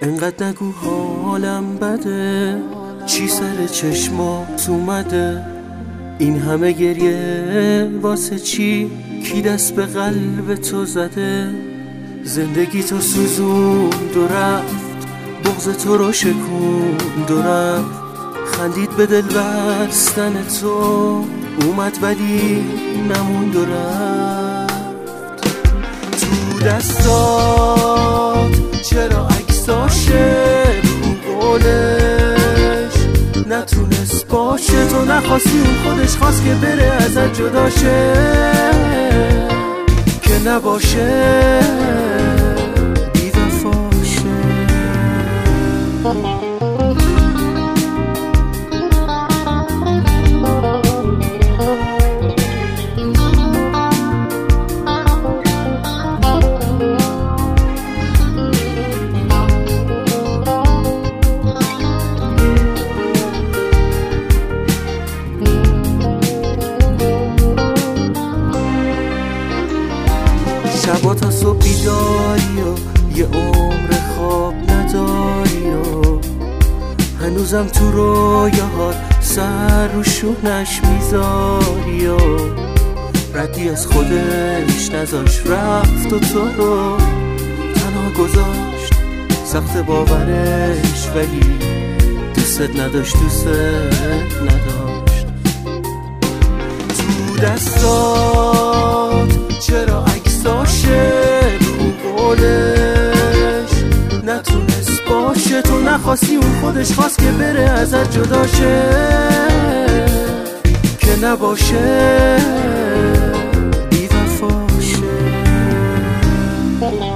انقدر نگو حالم بده، چی سر چشمات اومده؟ این همه گریه واسه چی؟ کی دست به قلب تو زده؟ زندگی تو سوزوند و رفت، بغض تو رو شکوند و رفت، خندید به دل بستن تو، اومد ولی نموند و رفت. تو دستات چرا عکساشه رو قولش نتونست باشه؟ تو نخواستی اون خودش خواست که بره ازت جداشه، که نباشه بی وفاشه. شبا تا صبح بیداری و یه عمر خواب نداری و هنوزم تو رویاهات سر رو شونش میذاری و ردی از خودش نذاش رفت و تو رو تنها گذاشت. سخت باورش ولی دوست نداشت، دوست نداشت. تو دستات چرا عکساشه رو قولش نتونست باشه؟ تو نخواستی اون خودش خواست که بره ازت جداشه، که نباشه بی وفاشه.